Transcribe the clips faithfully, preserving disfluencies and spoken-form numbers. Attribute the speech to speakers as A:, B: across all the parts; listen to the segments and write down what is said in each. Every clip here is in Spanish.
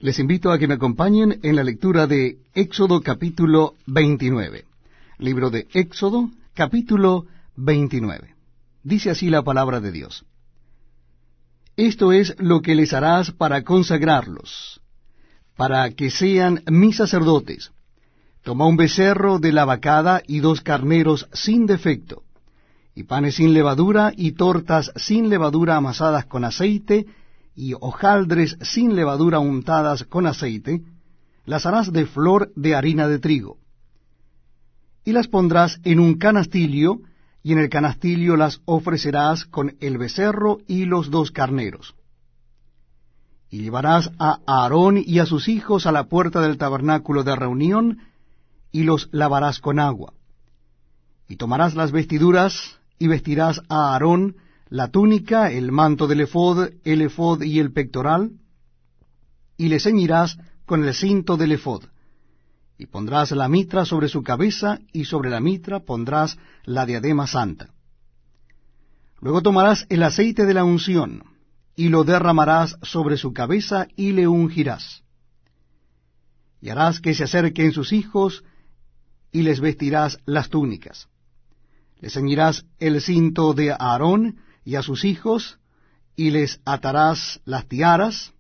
A: Les invito a que me acompañen en la lectura de Éxodo capítulo veintinueve. Libro de Éxodo capítulo veintinueve. Dice así la palabra de Dios. Esto es lo que les harás para consagrarlos, para que sean mis sacerdotes. Toma un becerro de la vacada y dos carneros sin defecto, y panes sin levadura y tortas sin levadura amasadas con aceite, y hojaldres sin levadura untadas con aceite, las harás de flor de harina de trigo. Y las pondrás en un canastillo, y en el canastillo las ofrecerás con el becerro y los dos carneros. Y llevarás a Aarón y a sus hijos a la puerta del tabernáculo de reunión, y los lavarás con agua. Y tomarás las vestiduras, y vestirás a Aarón la túnica, el manto del ephod, el ephod y el pectoral, y le ceñirás con el cinto del ephod. Y pondrás la mitra sobre su cabeza, y sobre la mitra pondrás la diadema santa. Luego tomarás el aceite de la unción, y lo derramarás sobre su cabeza, y le ungirás. Y harás que se acerquen sus hijos, y les vestirás las túnicas. Le ceñirás el cinto de Aarón y a sus hijos, y les atarás las tiaras,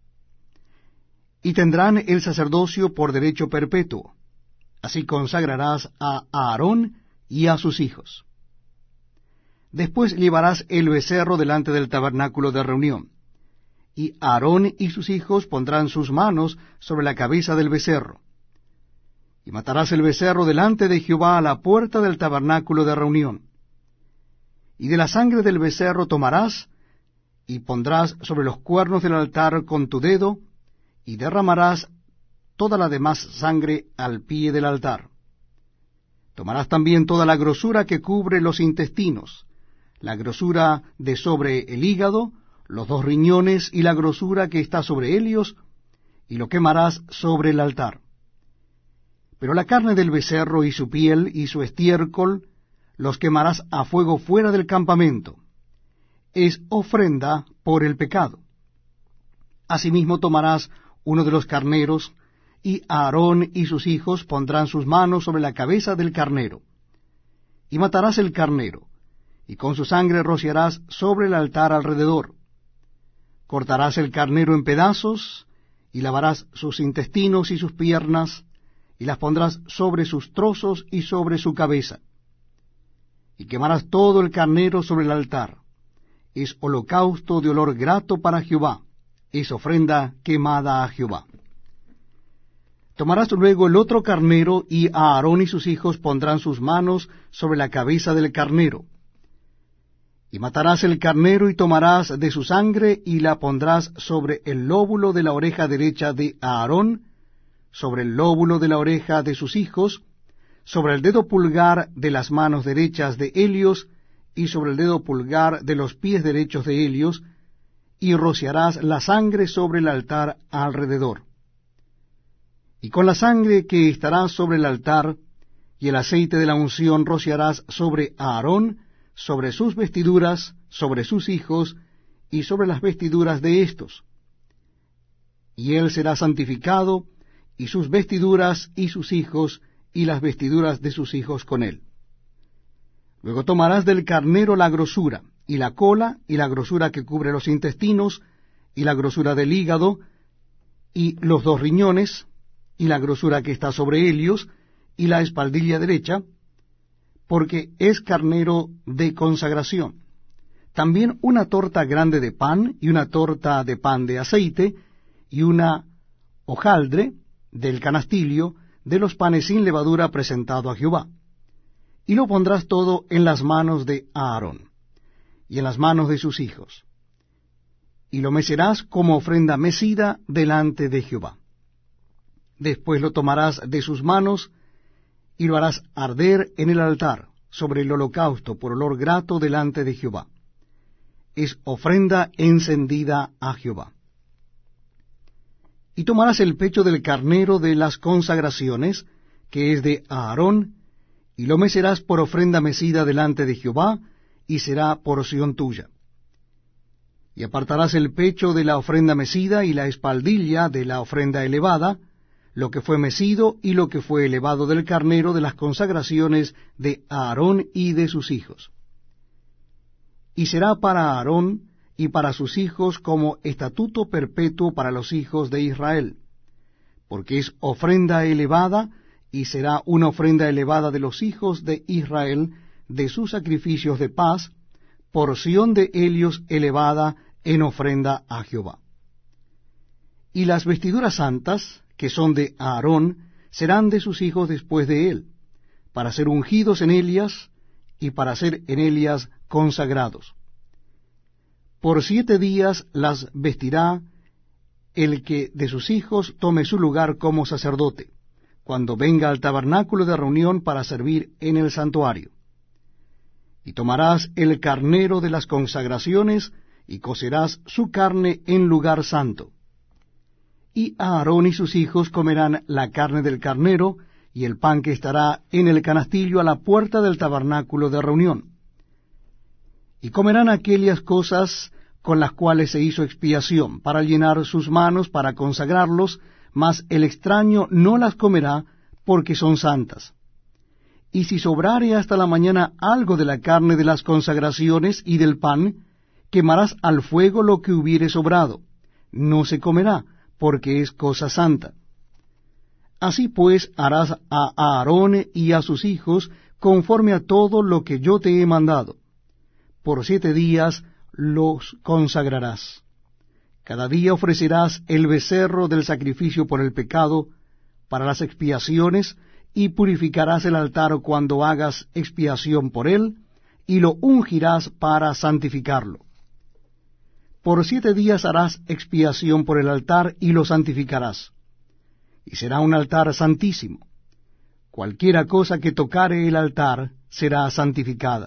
A: y tendrán el sacerdocio por derecho perpetuo. Así consagrarás a Aarón y a sus hijos. Después llevarás el becerro delante del tabernáculo de reunión, y Aarón y sus hijos pondrán sus manos sobre la cabeza del becerro. Y matarás el becerro delante de Jehová a la puerta del tabernáculo de reunión. Y de la sangre del becerro tomarás, y pondrás sobre los cuernos del altar con tu dedo, y derramarás toda la demás sangre al pie del altar. Tomarás también toda la grosura que cubre los intestinos, la grosura de sobre el hígado, los dos riñones y la grosura que está sobre ellos, y lo quemarás sobre el altar. Pero la carne del becerro y su piel y su estiércol los quemarás a fuego fuera del campamento. Es ofrenda por el pecado. Asimismo tomarás uno de los carneros, y Aarón y sus hijos pondrán sus manos sobre la cabeza del carnero. Y matarás el carnero, y con su sangre rociarás sobre el altar alrededor. Cortarás el carnero en pedazos, y lavarás sus intestinos y sus piernas, y las pondrás sobre sus trozos y sobre su cabeza. Y quemarás todo el carnero sobre el altar. Es holocausto de olor grato para Jehová, es ofrenda quemada a Jehová. Tomarás luego el otro carnero, y Aarón y sus hijos pondrán sus manos sobre la cabeza del carnero. Y matarás el carnero, y tomarás de su sangre, y la pondrás sobre el lóbulo de la oreja derecha de Aarón, sobre el lóbulo de la oreja de sus hijos, sobre el dedo pulgar de las manos derechas de Helios, y sobre el dedo pulgar de los pies derechos de Helios, y rociarás la sangre sobre el altar alrededor. Y con la sangre que estará sobre el altar, y el aceite de la unción rociarás sobre Aarón, sobre sus vestiduras, sobre sus hijos, y sobre las vestiduras de éstos. Y él será santificado, y sus vestiduras, y sus hijos, y las vestiduras de sus hijos con él. Luego tomarás del carnero la grosura, y la cola, y la grosura que cubre los intestinos, y la grosura del hígado, y los dos riñones, y la grosura que está sobre ellos, y la espaldilla derecha, porque es carnero de consagración. También una torta grande de pan, y una torta de pan de aceite, y una hojaldre del canastillo, de los panes sin levadura presentado a Jehová. Y lo pondrás todo en las manos de Aarón, y en las manos de sus hijos. Y lo mecerás como ofrenda mecida delante de Jehová. Después lo tomarás de sus manos, y lo harás arder en el altar, sobre el holocausto por olor grato delante de Jehová. Es ofrenda encendida a Jehová. Y tomarás el pecho del carnero de las consagraciones, que es de Aarón, y lo mecerás por ofrenda mecida delante de Jehová, y será porción tuya. Y apartarás el pecho de la ofrenda mecida y la espaldilla de la ofrenda elevada, lo que fue mecido y lo que fue elevado del carnero de las consagraciones de Aarón y de sus hijos. Y será para Aarón y para sus hijos como estatuto perpetuo para los hijos de Israel, porque es ofrenda elevada, y será una ofrenda elevada de los hijos de Israel, de sus sacrificios de paz, porción de ellos elevada en ofrenda a Jehová. Y las vestiduras santas, que son de Aarón, serán de sus hijos después de él, para ser ungidos en ellas, y para ser en ellas consagrados. Por siete días las vestirá el que de sus hijos tome su lugar como sacerdote, cuando venga al tabernáculo de reunión para servir en el santuario. Y tomarás el carnero de las consagraciones, y cocerás su carne en lugar santo. Y Aarón y sus hijos comerán la carne del carnero, y el pan que estará en el canastillo a la puerta del tabernáculo de reunión. Y comerán aquellas cosas con las cuales se hizo expiación, para llenar sus manos, para consagrarlos, mas el extraño no las comerá, porque son santas. Y si sobrare hasta la mañana algo de la carne de las consagraciones y del pan, quemarás al fuego lo que hubiere sobrado, no se comerá, porque es cosa santa. Así pues harás a Aarón y a sus hijos conforme a todo lo que yo te he mandado. Por siete días los consagrarás. Cada día ofrecerás el becerro del sacrificio por el pecado, para las expiaciones, y purificarás el altar cuando hagas expiación por él, y lo ungirás para santificarlo. Por siete días harás expiación por el altar, y lo santificarás. Y será un altar santísimo. Cualquiera cosa que tocare el altar será santificada.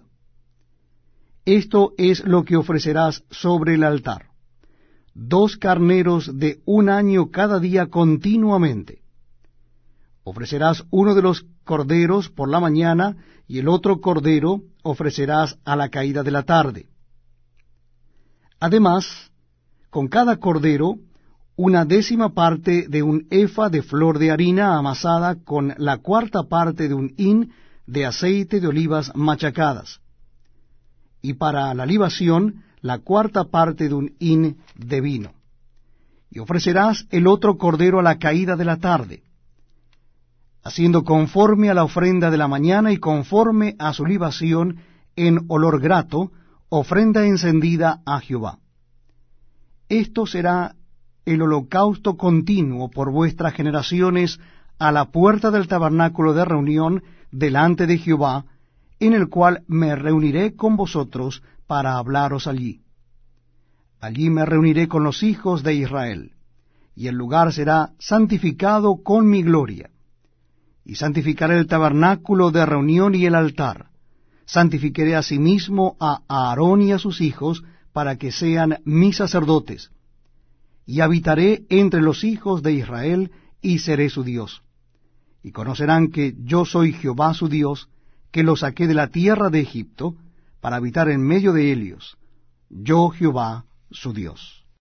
A: Esto es lo que ofrecerás sobre el altar: dos carneros de un año cada día continuamente. Ofrecerás uno de los corderos por la mañana, y el otro cordero ofrecerás a la caída de la tarde. Además, con cada cordero, una décima parte de un efa de flor de harina amasada con la cuarta parte de un hin de aceite de olivas machacadas, y para la libación la cuarta parte de un hin de vino. Y ofrecerás el otro cordero a la caída de la tarde, haciendo conforme a la ofrenda de la mañana y conforme a su libación en olor grato, ofrenda encendida a Jehová. Esto será el holocausto continuo por vuestras generaciones a la puerta del tabernáculo de reunión delante de Jehová, en el cual me reuniré con vosotros para hablaros allí. Allí me reuniré con los hijos de Israel, y el lugar será santificado con mi gloria. Y santificaré el tabernáculo de reunión y el altar. Santificaré asimismo a Aarón y a sus hijos, para que sean mis sacerdotes. Y habitaré entre los hijos de Israel, y seré su Dios. Y conocerán que yo soy Jehová su Dios, que los saqué de la tierra de Egipto, para habitar en medio de ellos, yo Jehová su Dios.